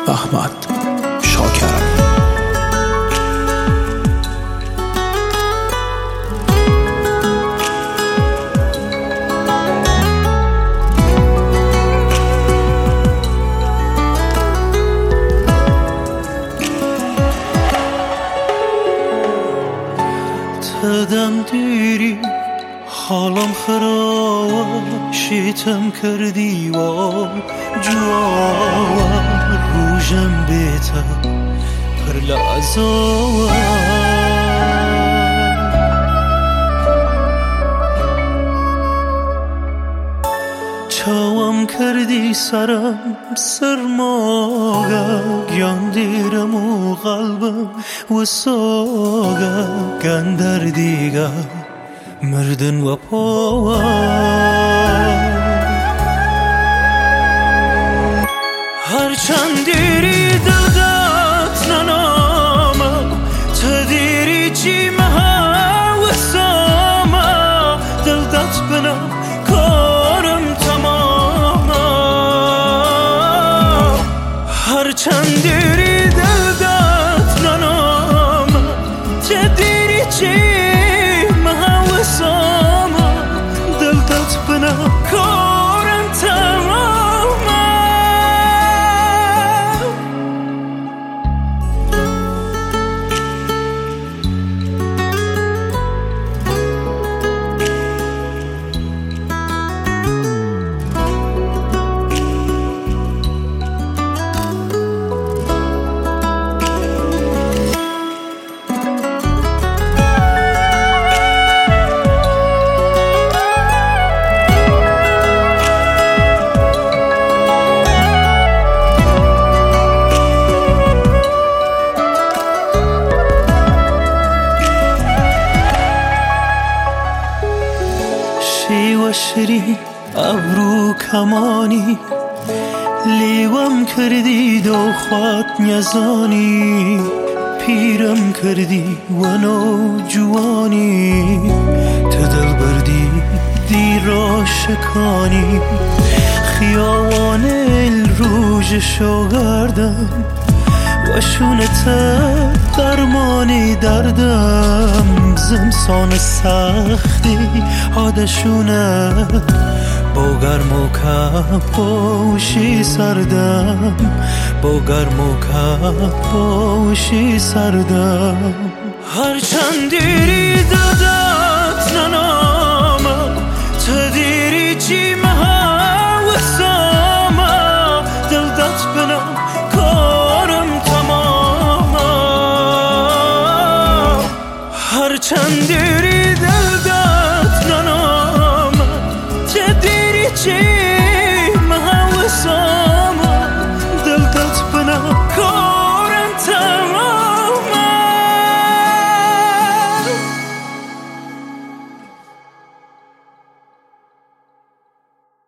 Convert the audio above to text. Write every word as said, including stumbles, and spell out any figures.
احمد شاکر. تدم دیری حالم خراب شیتم کردی و جوار روژم بیتا پر لعزا چاوم کردی سرم سرماغا گیان دیرم و قلبم و ساغا گندر دیگا مردن و پاوا هرچند دیری دلدات نناما تدیری چی مها و ساما دلدات بنام کارم تماما هرچند دیری دلدات نناما تدیری چی ساما دلدات بنا کارم تماما و شری ابرو کمانی لیوم کردی دو خوات نزانی پیرم کردی و نو جوانی تدل بردی دی را شکانی خیاوان الروج شوگردم و شونت درمانی دردم زمسان سختی حادشونه با گرم و کپوشی سردم با گرم و کپوشی سردم هرچند دیری دادت نناما تدیری چی مها و ساما دلدت بنام کارم تماما هرچند